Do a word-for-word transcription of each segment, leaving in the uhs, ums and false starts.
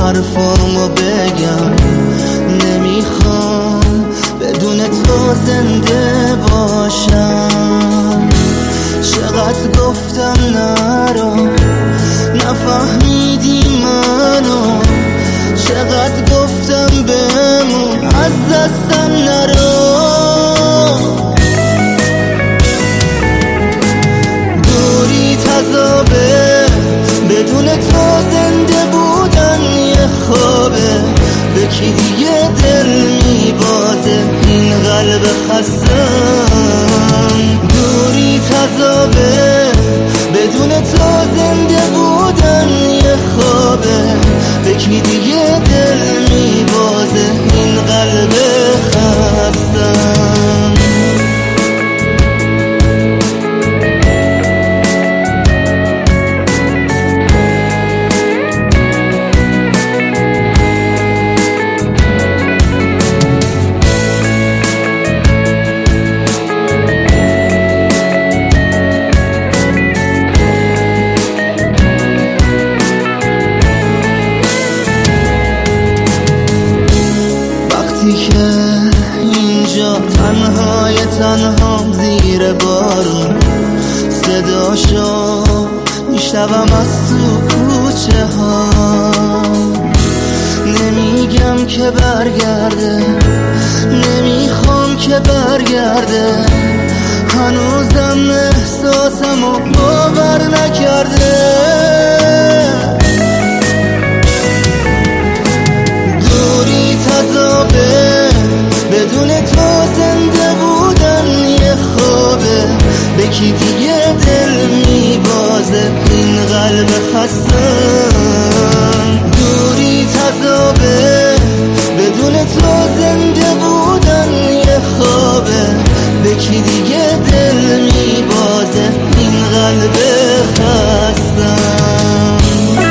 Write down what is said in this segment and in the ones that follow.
حرفامو بگم، نمیخوام بدون تو زنده باشم. چقدر گفتم نرو، نفهمیدی منو، چقدر گفتم بمون، از دستم نرو. دوری تذابه، بدون تو زنده بودن یه خوابه. به کی دیگه دل میبازه این قلب خستم؟ دوری تذابه، بدون تو زنده بودن یه خوابه. به کی دیگه دل میبازه این قلب خستم؟ که اینجا تنهای تنهام زیر بارون، صداشو میشنوم از تو کوچه ها. نمیگم که برگرده، نمیخوام که برگرده، هنوزم احساسمو باور نکرده. دوری تذابه، بدون تو زنده بودن یه خوابه. به کی دیگه دل میبازه این قلب خستم؟ دوری تذابه، بدون تو زنده بودن یه خوابه. به کی دیگه دل میبازه این قلب خستم؟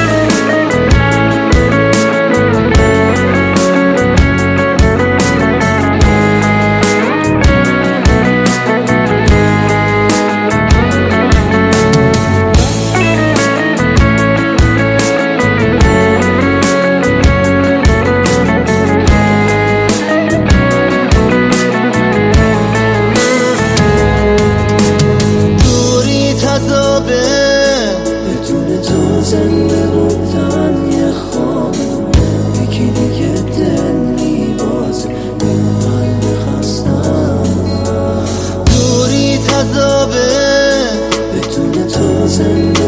بدون تو زنده بودن یه خوابه. یکی دیگه دل میبازه این قلب خستم. دوری تذابه، بدون تو زنده